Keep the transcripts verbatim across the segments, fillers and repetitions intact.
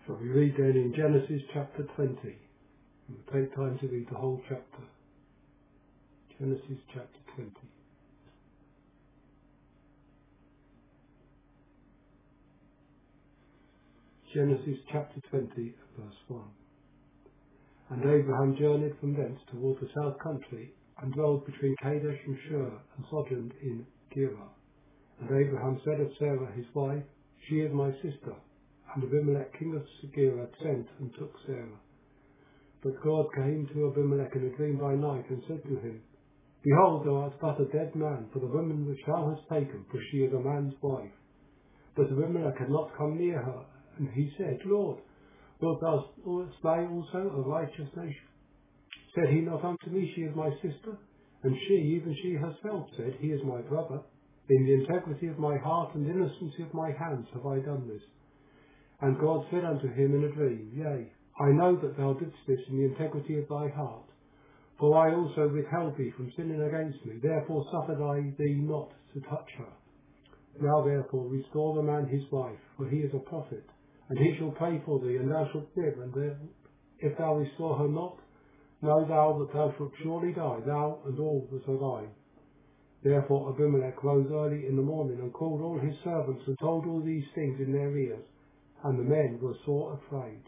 So we read then in Genesis chapter twenty. We'll take time to read the whole chapter. Genesis chapter twenty. Genesis chapter twenty, verse one. And Abraham journeyed from thence toward the south country, and dwelled between Kadesh and Shur, and sojourned in Gerar. And Abraham said of Sarah his wife, She is my sister. And Abimelech king of Gerar sent and took Sarah. But God came to Abimelech in a dream by night, and said to him, Behold, thou art but a dead man for the woman which thou hast taken, for she is a man's wife. But Abimelech had not come near her, and he said, Lord, wilt thou slay also a righteous nation? Said he not unto me, She is my sister? And she, even she herself, said, He is my brother. In the integrity of my heart and innocency of my hands have I done this. And God said unto him in a dream, Yea, I know that thou didst this in the integrity of thy heart. For I also withheld thee from sinning against me, therefore suffered I thee not to touch her. Now therefore restore the man his wife, for he is a prophet, and he shall pray for thee, and thou shalt live, and if thou restore her not, know thou that thou shalt surely die, thou and all that are thine. Therefore Abimelech rose early in the morning, and called all his servants, and told all these things in their ears, and the men were sore afraid.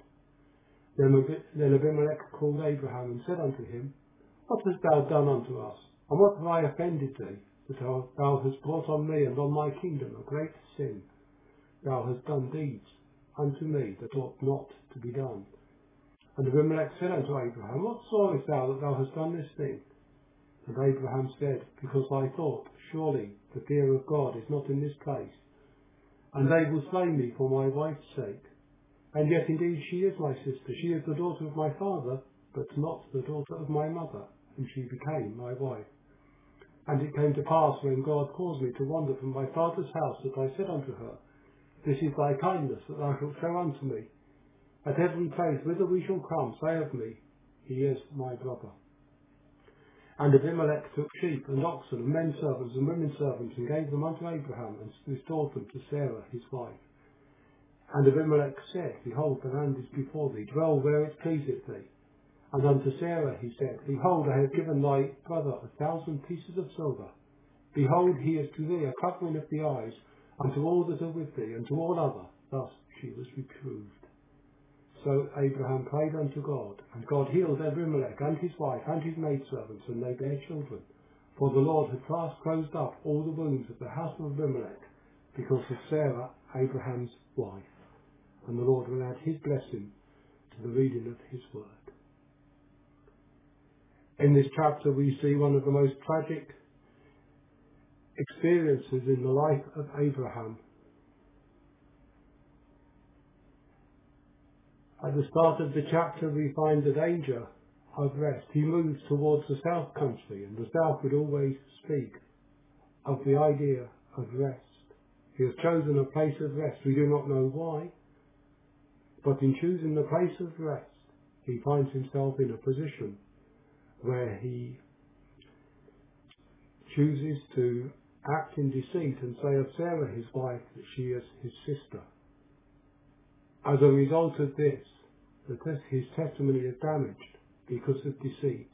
Then Abimelech called Abraham, and said unto him, What hast thou done unto us? And what have I offended thee, that thou, thou hast brought on me and on my kingdom a great sin? Thou hast done deeds unto me that ought not to be done. And Abimelech said unto Abraham, What sawest thou that thou hast done this thing? And Abraham said, Because I thought, surely the fear of God is not in this place, and they will slay me for my wife's sake. And yet indeed she is my sister, she is the daughter of my father, but not the daughter of my mother, and she became my wife. And it came to pass, when God caused me to wander from my father's house, that I said unto her, This is thy kindness that thou shalt show unto me. At every place whither we shall come, say of me, He is my brother. And Abimelech took sheep and oxen and men servants and women servants, and gave them unto Abraham, and restored them to Sarah his wife. And Abimelech said, Behold, the land is before thee, dwell where it pleaseth thee. And unto Sarah he said, Behold, I have given thy brother a thousand pieces of silver. Behold, he is to thee a covering of the eyes, unto all that are with thee, and to all other. Thus she was reproved. So Abraham prayed unto God, and God healed Abimelech and his wife and his maidservants, and they bare children. For the Lord had fast closed up all the wombs of the house of Abimelech, because of Sarah, Abraham's wife. And the Lord will add his blessing to the reading of his word. In this chapter we see one of the most tragic experiences in the life of Abraham. At the start of the chapter we find the danger of rest. He moves towards the south country, and the south would always speak of the idea of rest. He has chosen a place of rest. We do not know why, but in choosing the place of rest, he finds himself in a position where he chooses to act in deceit and say of Sarah his wife that she is his sister. As a result of this, the tes- his testimony is damaged because of deceit.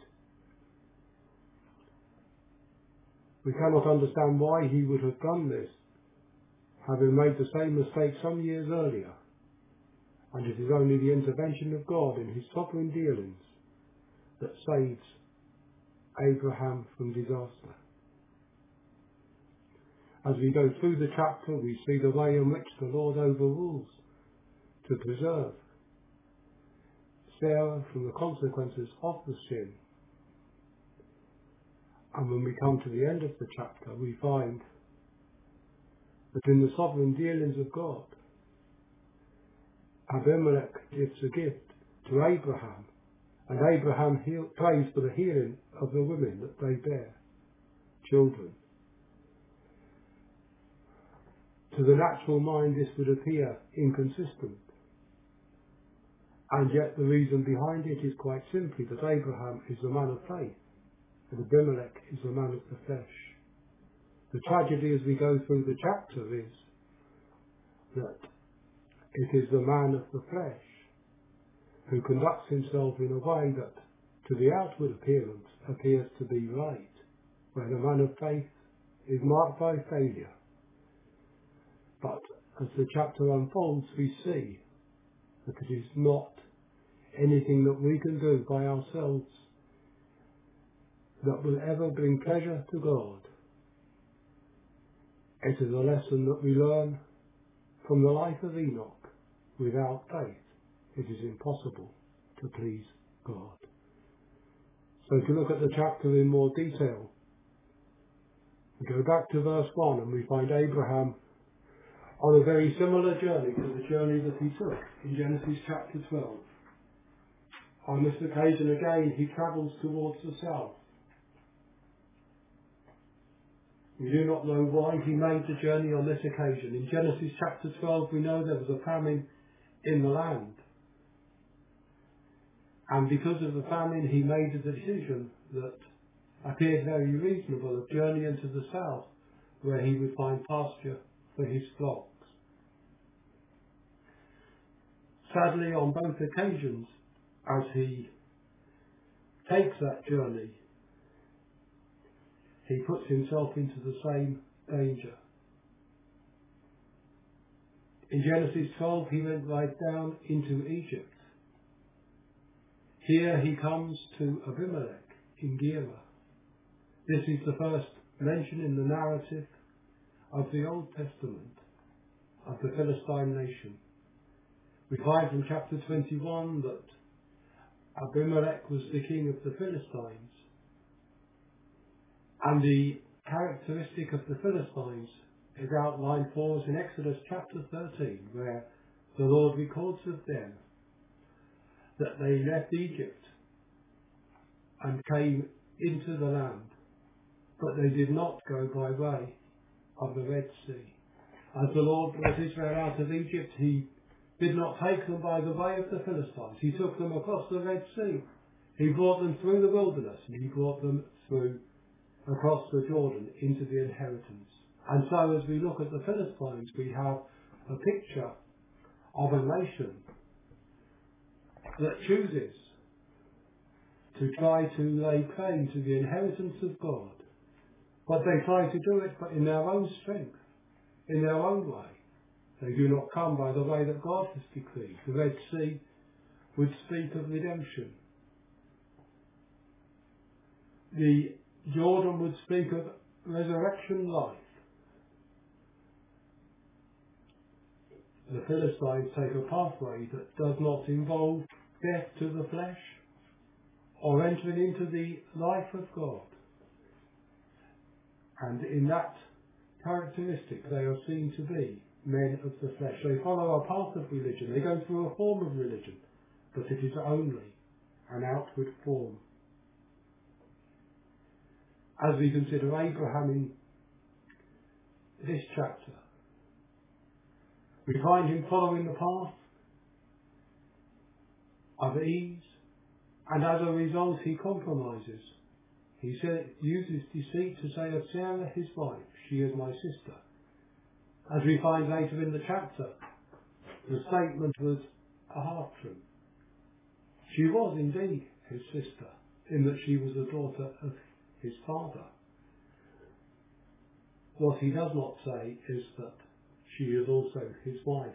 We cannot understand why he would have done this, having made the same mistake some years earlier, and it is only the intervention of God in his sovereign dealings that saves Abraham from disaster. As we go through the chapter, we see the way in which the Lord overrules to preserve Sarah from the consequences of the sin. And when we come to the end of the chapter, we find that in the sovereign dealings of God, Abimelech gives a gift to Abraham, and Abraham heal, prays for the healing of the women that they bear children. To the natural mind this would appear inconsistent, and yet the reason behind it is quite simply that Abraham is a man of faith and Abimelech is a man of the flesh. The tragedy as we go through the chapter is that it is the man of the flesh who conducts himself in a way that, to the outward appearance, appears to be right, where the man of faith is marked by failure. But as the chapter unfolds, we see that it is not anything that we can do by ourselves that will ever bring pleasure to God. It is a lesson that we learn from the life of Enoch. Without faith, it is impossible to please God. So to look at the chapter in more detail, we go back to verse one and we find Abraham on a very similar journey to the journey that he took in Genesis chapter twelve. On this occasion again he travels towards the south. We do not know why he made the journey on this occasion. In Genesis chapter twelve we know there was a famine in the land. And because of the famine he made a decision that appeared very reasonable of journeying to the south where he would find pasture for his flocks. Sadly, on both occasions, as he takes that journey, he puts himself into the same danger. In Genesis twelve, he went right down into Egypt. Here he comes to Abimelech in Gerar. This is the first mention in the narrative of the Old Testament of the Philistine nation. We find in chapter twenty-one that Abimelech was the king of the Philistines. And the characteristic of the Philistines is outlined for us in Exodus chapter thirteen, where the Lord records of them that they left Egypt and came into the land, but they did not go by way of the Red Sea. As the Lord brought Israel out of Egypt, he did not take them by the way of the Philistines. He took them across the Red Sea. He brought them through the wilderness, and he brought them through across the Jordan into the inheritance. And so as we look at the Philistines, we have a picture of a nation that chooses to try to lay claim to the inheritance of God. But they try to do it but in their own strength, in their own way. They do not come by the way that God has decreed. The Red Sea would speak of redemption. The Jordan would speak of resurrection life. The Philistines take a pathway that does not involve death to the flesh or entering into the life of God. And in that characteristic they are seen to be men of the flesh. They follow a path of religion. They go through a form of religion, but it is only an outward form. As we consider Abraham in this chapter, we find him following the path of ease, and as a result he compromises. He said, uses deceit to say of Sarah, his wife, she is my sister. As we find later in the chapter, the statement was a half-truth. She was indeed his sister, in that she was the daughter of his father. What he does not say is that she is also his wife.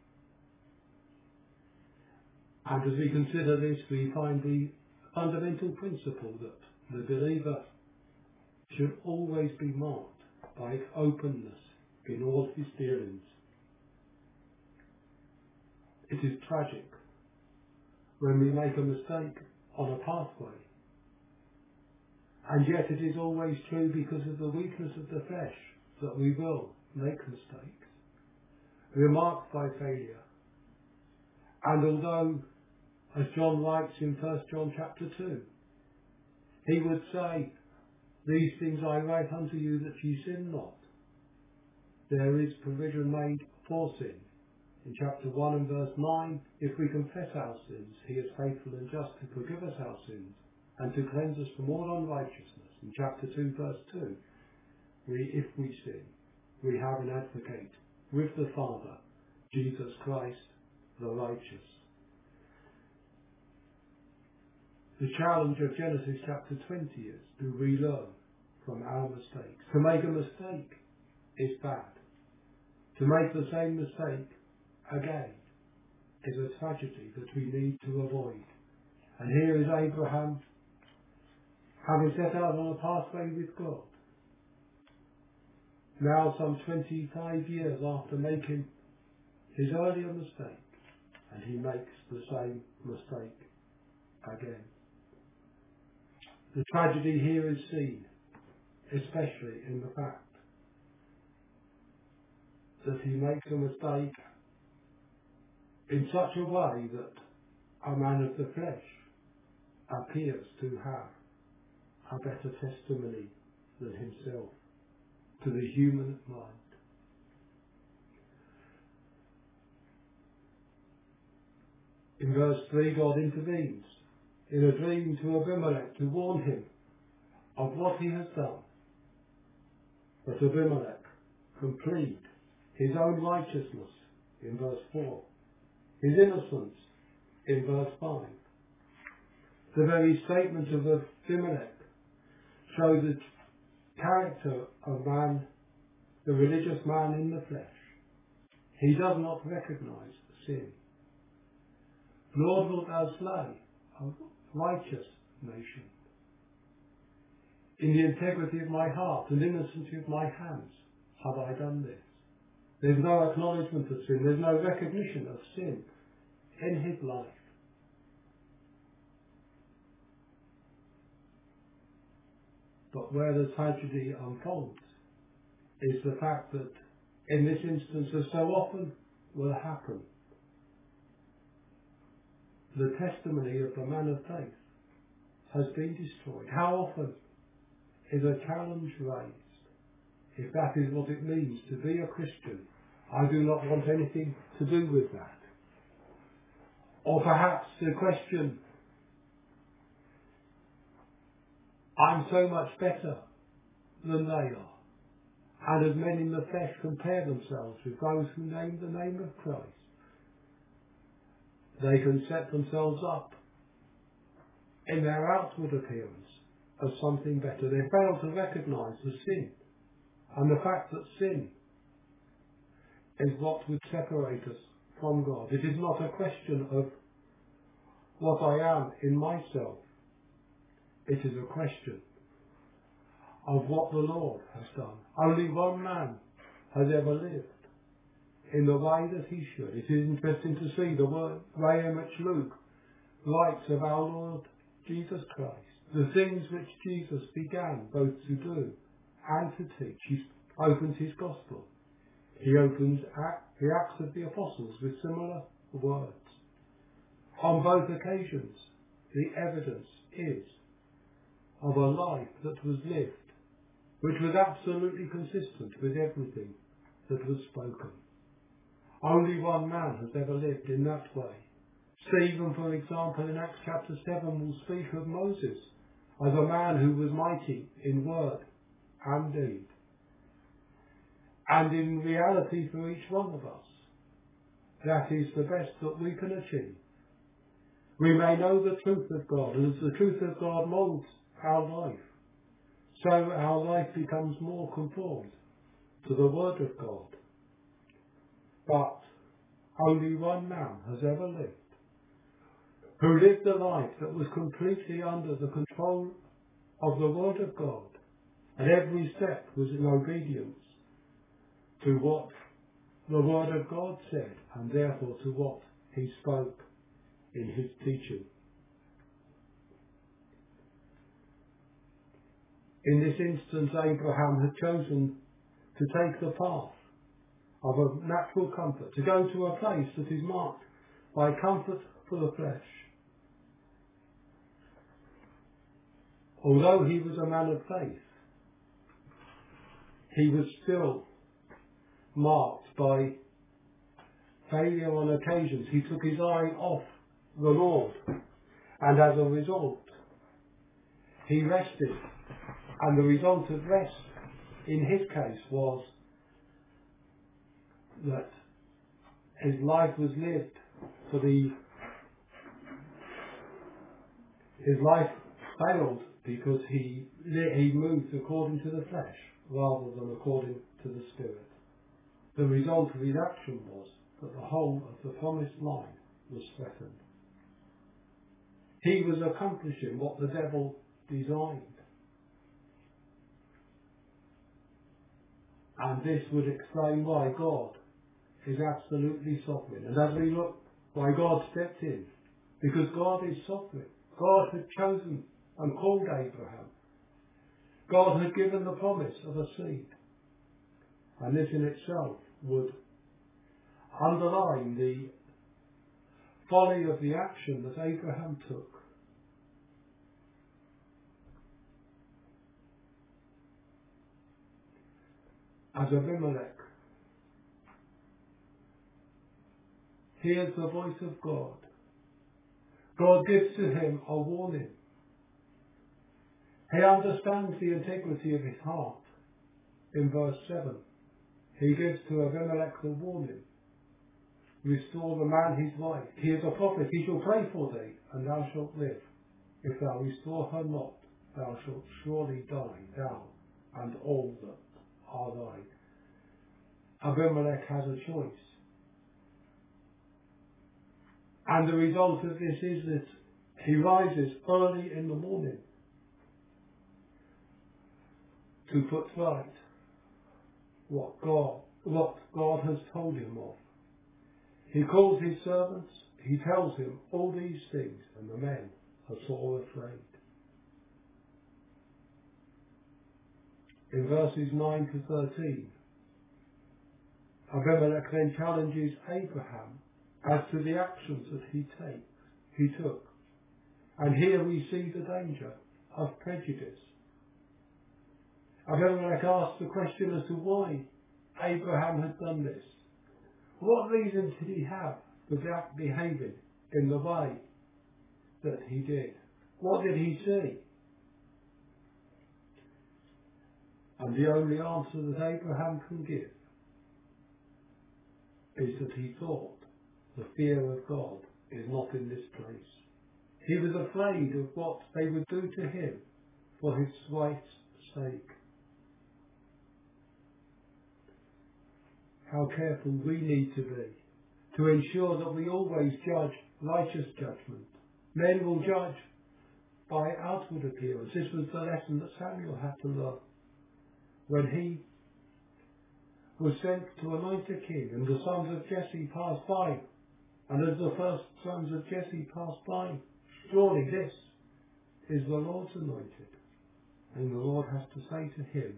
And as we consider this, we find the fundamental principle that the believer should always be marked by openness in all his dealings. It is tragic when we make a mistake on a pathway, and yet it is always true because of the weakness of the flesh that we will make mistakes. We are marked by failure. And although, as John writes in First John chapter two, he would say, these things I write unto you that ye sin not. There is provision made for sin. In chapter one and verse nine, if we confess our sins, he is faithful and just to forgive us our sins and to cleanse us from all unrighteousness. In chapter two, verse two, we, if we sin, we have an advocate with the Father, Jesus Christ, the righteous. The challenge of Genesis chapter twenty is to relearn from our mistakes. To make a mistake is bad. To make the same mistake again is a tragedy that we need to avoid. And here is Abraham, having set out on a pathway with God, now some twenty-five years after making his earlier mistake, and he makes the same mistake again. The tragedy here is seen, especially in the fact that he makes a mistake in such a way that a man of the flesh appears to have a better testimony than himself to the human mind. In verse three, God intervenes in a dream to Abimelech to warn him of what he has done. But Abimelech can plead his own righteousness in verse four, his innocence in verse five. The very statement of Abimelech shows the character of man, the religious man in the flesh. He does not recognize sin. Lord, wilt thou slay a righteous nation? In the integrity of my heart and innocency of my hands have I done this. There's no acknowledgement of sin. There's no recognition of sin in his life. But where the tragedy unfolds is the fact that in this instance, as so often will happen, the testimony of the man of faith has been destroyed. How often is a challenge raised? If that is what it means to be a Christian, I do not want anything to do with that. Or perhaps the question, I'm so much better than they are. And as men in the flesh compare themselves with those who name the name of Christ, they can set themselves up in their outward appearance as something better. They fail to recognise the sin and the fact that sin is what would separate us from God. It is not a question of what I am in myself. It is a question of what the Lord has done. Only one man has ever lived in the way that he should. It is interesting to see the way in which Luke writes of our Lord Jesus Christ, the things which Jesus began both to do and to teach. He opens his gospel. He opens the Acts of the Apostles with similar words. On both occasions, the evidence is of a life that was lived, which was absolutely consistent with everything that was spoken. Only one man has ever lived in that way. Stephen, for example, in Acts chapter seven will speak of Moses as a man who was mighty in word and deed. And in reality for each one of us, that is the best that we can achieve. We may know the truth of God, and as the truth of God moulds our life, so our life becomes more conformed to the Word of God. But only one man has ever lived who lived a life that was completely under the control of the Word of God, and every step was in obedience to what the Word of God said, and therefore to what he spoke in his teaching. In this instance, Abraham had chosen to take the path of a natural comfort, to go to a place that is marked by comfort for the flesh. Although he was a man of faith, he was still marked by failure on occasions. He took his eye off the Lord, and as a result, he rested. And the result of rest, in his case, was that his life was lived for the His life failed because he, he moved according to the flesh rather than according to the Spirit. The result of his action was that the whole of the promised line was threatened. He was accomplishing what the devil designed. And this would explain why God is absolutely sovereign. And as we look, why God stepped in. Because God is sovereign. God had chosen and called Abraham. God had given the promise of a seed. And this in itself would underline the folly of the action that Abraham took. As Abimelech hears the voice of God, God gives to him a warning. He understands the integrity of his heart. In verse seven, he gives to Abimelech the warning. Restore the man his wife. He is a prophet. He shall pray for thee, and thou shalt live. If thou restore her not, thou shalt surely die, thou and all that are thine. Abimelech has a choice. And the result of this is that he rises early in the morning to put right what God, what God has told him of. He calls his servants, he tells him all these things, and the men are sore afraid. In verses nine to thirteen, Abimelech then challenges Abraham as to the actions that he takes, he took. And here we see the danger of prejudice. Abimelech asks the question as to why Abraham had done this. What reason did he have for behaving in the way that he did? What did he see? And the only answer that Abraham can give is that he thought the fear of God is not in this place. He was afraid of what they would do to him for his wife's sake. How careful we need to be to ensure that we always judge righteous judgment. Men will judge by outward appearance. This was the lesson that Samuel had to learn when he was sent to anoint a king, and the sons of Jesse passed by. And as the first sons of Jesse passed by, surely this is the Lord's anointed. And the Lord has to say to him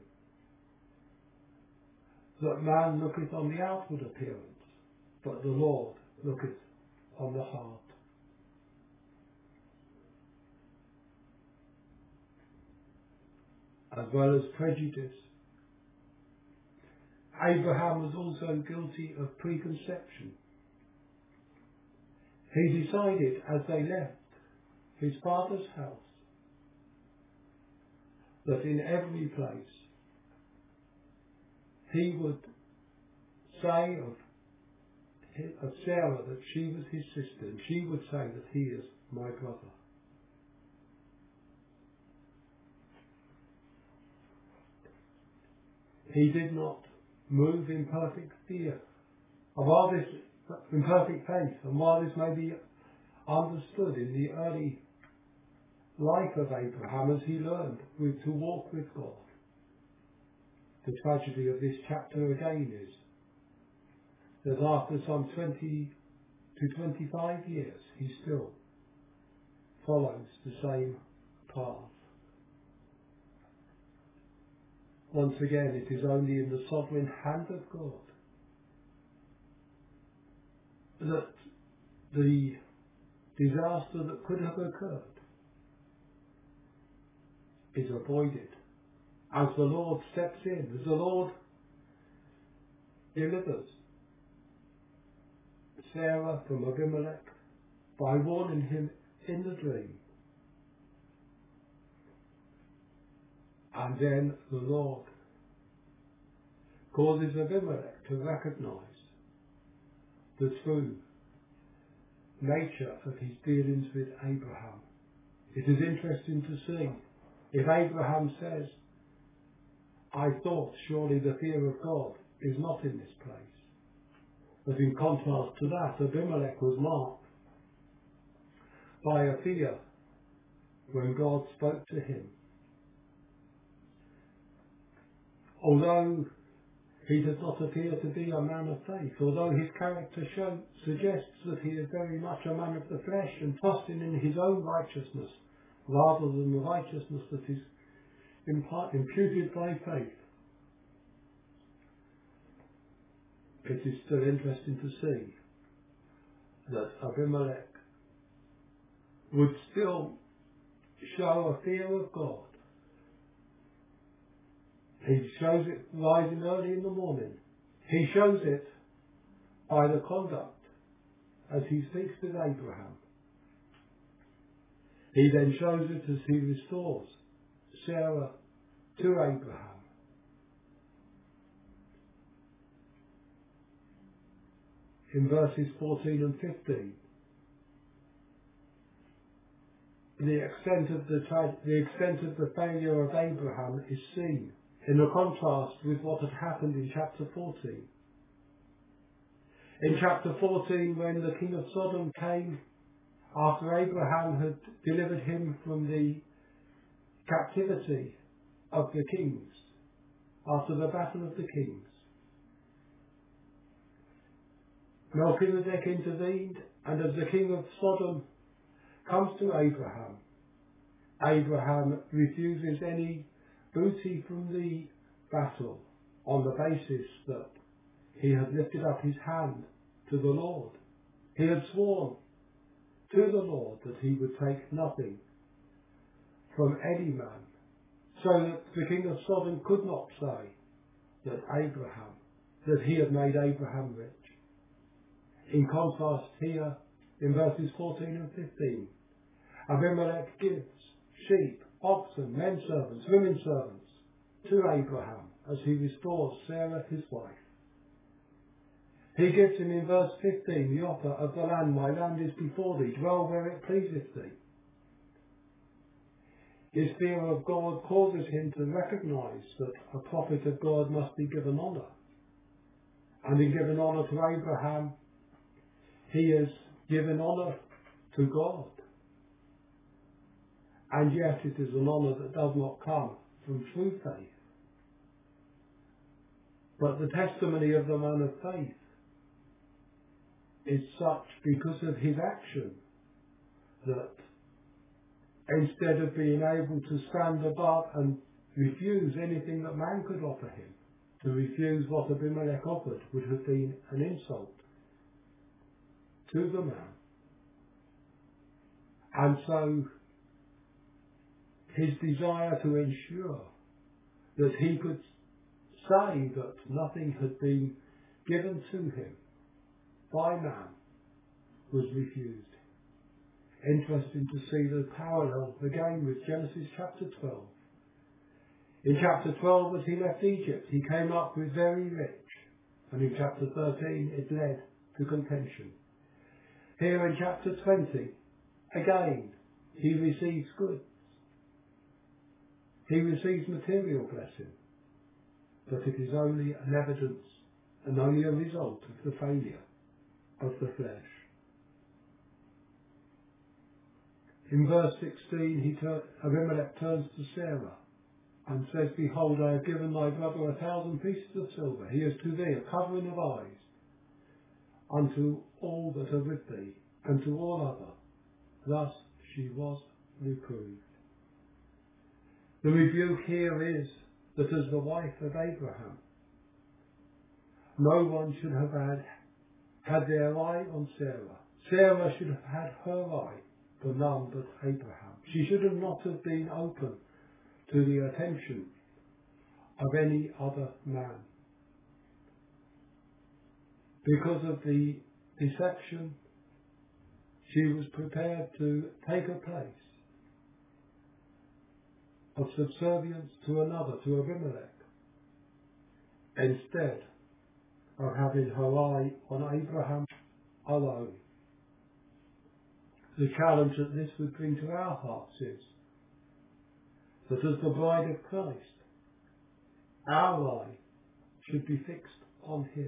that man looketh on the outward appearance, but the Lord looketh on the heart. As well as prejudice, Abraham was also guilty of preconception. He decided as they left his father's house that in every place he would say of, of Sarah that she was his sister, and she would say that he is my brother. He did not move in perfect fear. And while this, in perfect faith, and while this may be understood in the early life of Abraham as he learned with, to walk with God, the tragedy of this chapter again is that after some twenty to twenty-five years, he still follows the same path. Once again, it is only in the sovereign hand of God that the disaster that could have occurred is avoided, as the Lord steps in, as the Lord delivers Sarah from Abimelech by warning him in the dream. And then the Lord causes Abimelech to recognize the true nature of his dealings with Abraham. It is interesting to see if Abraham says, I thought surely the fear of God is not in this place. But in contrast to that, Abimelech was marked by a fear when God spoke to him. Although he does not appear to be a man of faith, although his character show, suggests that he is very much a man of the flesh and trusting in his own righteousness rather than the righteousness that is impu- imputed by faith. It is still interesting to see that Abimelech would still show a fear of God. He shows it rising early in the morning. He shows it by the conduct as he speaks with Abraham. He then shows it as he restores Sarah to Abraham. In verses fourteen and fifteen, the extent of the, tra- the extent of the failure of Abraham is seen in a contrast with what had happened in chapter fourteen. In chapter fourteen, when the king of Sodom came after Abraham had delivered him from the captivity of the kings, after the battle of the kings, Melchizedek intervened, and as the king of Sodom comes to Abraham, Abraham refuses any booty from the battle on the basis that he had lifted up his hand to the Lord. He had sworn to the Lord that he would take nothing from any man, so that the king of Sodom could not say that Abraham, that he had made Abraham rich. In contrast here, in verses fourteen and fifteen, Abimelech gives sheep, oxen, men servants, women servants to Abraham as he restores Sarah his wife. He gives him in verse fifteen the offer of the land. My land is before thee, dwell where it pleaseth thee. His fear of God causes him to recognise that a prophet of God must be given honour. And in giving honour to Abraham, he is given honour to God. And yet it is an honour that does not come from true faith. But the testimony of the man of faith is such because of his action that instead of being able to stand above and refuse anything that man could offer him, to refuse what Abimelech offered would have been an insult to the man. And so his desire to ensure that he could say that nothing had been given to him by man was refused. Interesting to see the parallel again with Genesis chapter twelve. In chapter twelve, as he left Egypt, he came up with very rich, and in chapter thirteen it led to contention. Here in chapter twenty, again, he receives goods. He receives material blessing, but it is only an evidence and only a result of the failure of the flesh. In verse sixteen, he tur- Abimelech turns to Sarah and says, Behold, I have given thy brother a thousand pieces of silver. He is to thee a covering of eyes unto all that are with thee, and to all other. Thus she was reproved. The rebuke here is that as the wife of Abraham, no one should have had, had their eye on Sarah. Sarah should have had her eye for none but Abraham. She should have not have been open to the attention of any other man. Because of the deception, she was prepared to take a place of subservience to another, to Abimelech, instead of having her eye on Abraham alone. The challenge that this would bring to our hearts is that as the bride of Christ, our eye should be fixed on him.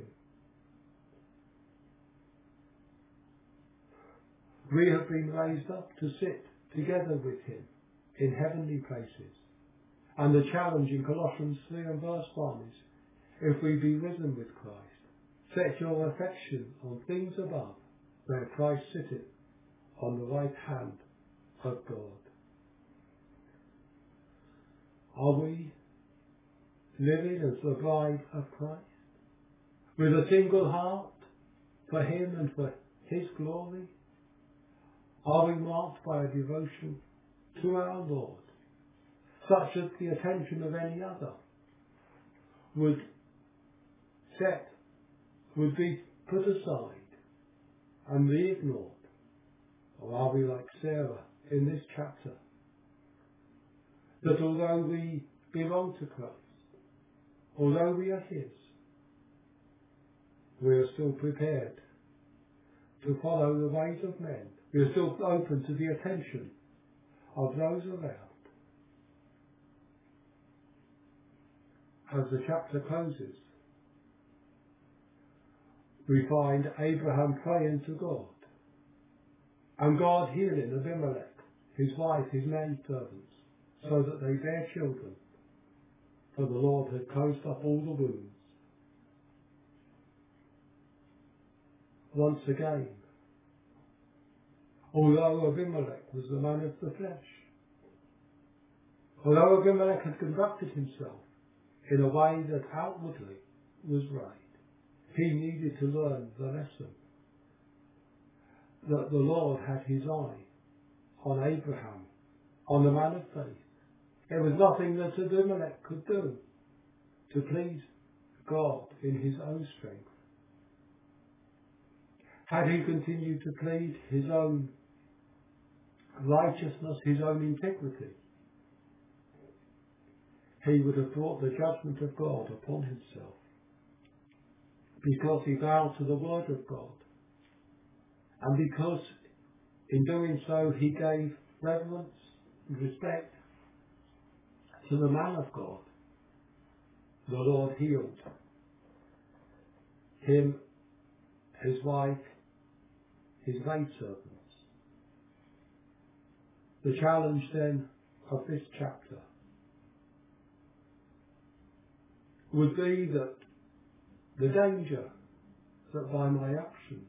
We have been raised up to sit together with him in heavenly places. And the challenge in Colossians three and verse one is, if we be risen with Christ, set your affection on things above, where Christ sitteth on the right hand of God. Are we living as the bride of Christ, with a single heart for him and for his glory? Are we marked by a devotion to our Lord, such that the attention of any other would set, would be put aside and be ignored? Or are we like Sarah in this chapter, that although we belong to Christ, although we are his, we are still prepared to follow the ways of men? We are still open to the attention of those around. As the chapter closes, we find Abraham praying to God, and God healing Abimelech, his wife, his maidservants, so that they bear children, for the Lord had closed up all the wounds. Once again, although Abimelech was the man of the flesh, although Abimelech had conducted himself in a way that outwardly was right, he needed to learn the lesson that the Lord had his eye on Abraham, on the man of faith. There was nothing that Abimelech could do to please God in his own strength. Had he continued to plead his own righteousness, his own integrity, he would have brought the judgment of God upon himself, because he bowed to the word of God, and because in doing so he gave reverence and respect to the man of God. The Lord healed him, his wife, his maidservants. The challenge then of this chapter would be that the danger that by my actions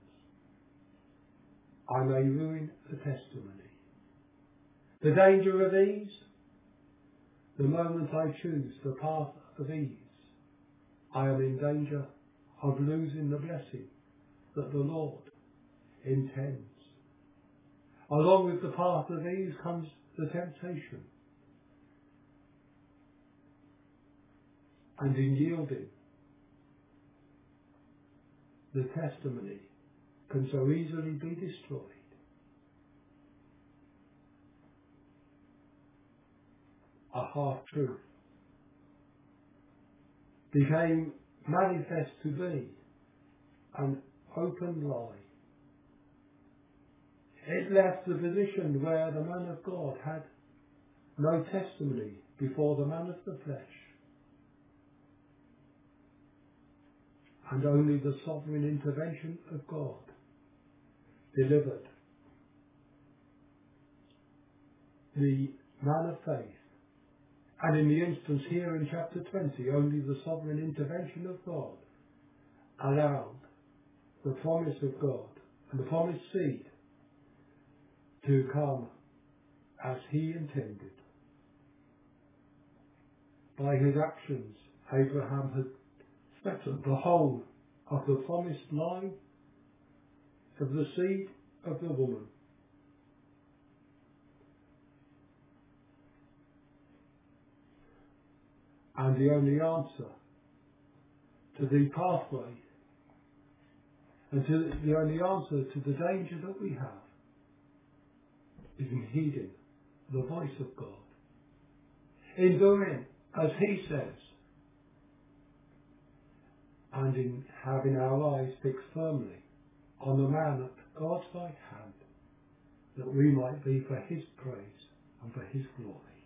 I may ruin the testimony. The danger of ease, the moment I choose the path of ease, I am in danger of losing the blessing that the Lord intends. Along with the path of ease comes the temptation. And in yielding, the testimony can so easily be destroyed. A half-truth became manifest to be an open lie. It left the position where the man of God had no testimony before the man of the flesh, and only the sovereign intervention of God delivered the man of faith. And in the instance here in chapter twenty, only the sovereign intervention of God allowed the promise of God and the promised seed to come as he intended. By his actions, Abraham had threatened the whole of the promised line of the seed of the woman. And the only answer to the pathway and to the only answer to the danger that we have is in heeding the voice of God, in doing as he says, and in having our eyes fixed firmly on the man at God's right hand, that we might be for his praise and for his glory.